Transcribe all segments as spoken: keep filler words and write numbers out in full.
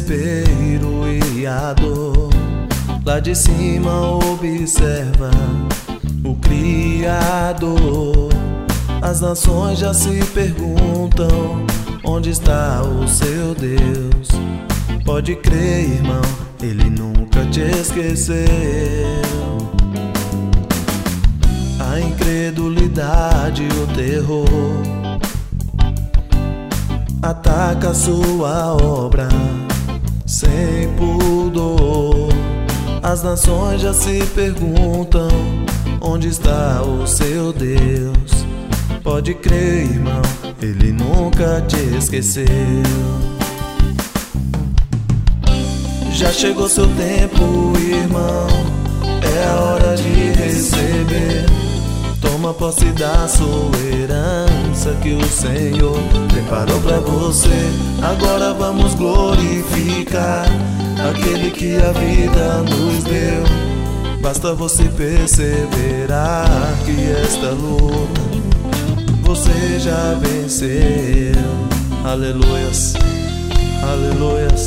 desespero e a dor, lá de cima observa o Criador. As nações já se perguntam: onde está o seu Deus? Pode crer, irmão, Ele nunca te esqueceu. A incredulidade e o terror ataca a sua obra sem pudor. As nações já se perguntam: onde está o seu Deus? Pode crer, irmão, Ele nunca te esqueceu. Já chegou seu tempo, irmão, é a hora de receber. Toma posse da sua herança que o Senhor preparou pra você. Agora vamos glorificar aquele que a vida nos deu. Basta você perseverar que esta luta você já venceu. Aleluias, aleluias.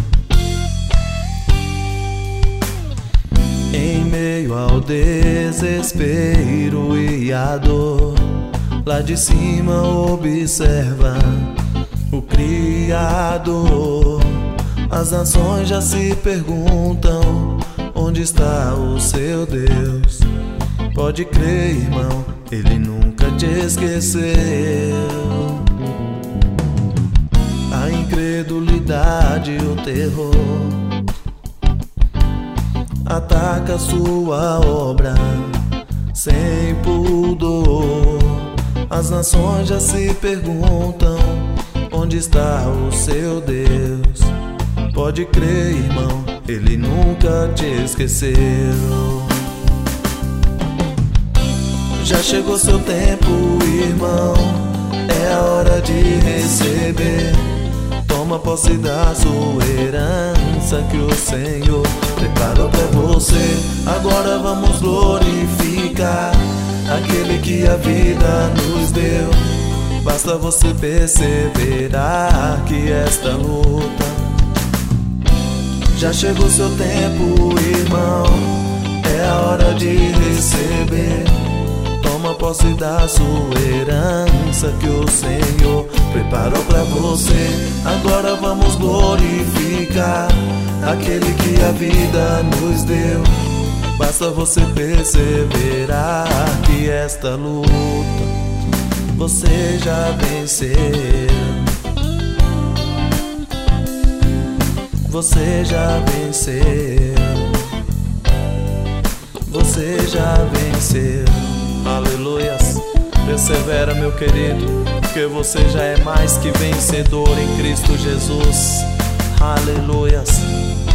Em meio ao desespero e a dor, lá de cima observa o Criador. As nações já se perguntam: onde está o seu Deus? Pode crer, irmão, Ele nunca te esqueceu. A incredulidade e o terror ataca sua obra sem pudor. As nações já se perguntam: onde está o seu Deus? Pode crer, irmão, Ele nunca te esqueceu. Já chegou seu tempo, irmão, é a hora de receber. Toma posse da sua herança que o Senhor preparou pra você. Agora vamos glorificar aquele que a vida nos deu. Basta você perseverar que esta luta já chegou seu tempo, irmão, é a hora de receber. Toma posse da sua herança que o Senhor preparou pra você. Agora vamos glorificar aquele que a vida nos deu. Basta você perseverar que esta luta você já venceu. Você já venceu. Você já venceu. Aleluias. Persevera, meu querido, porque você já é mais que vencedor em Cristo Jesus. Aleluias.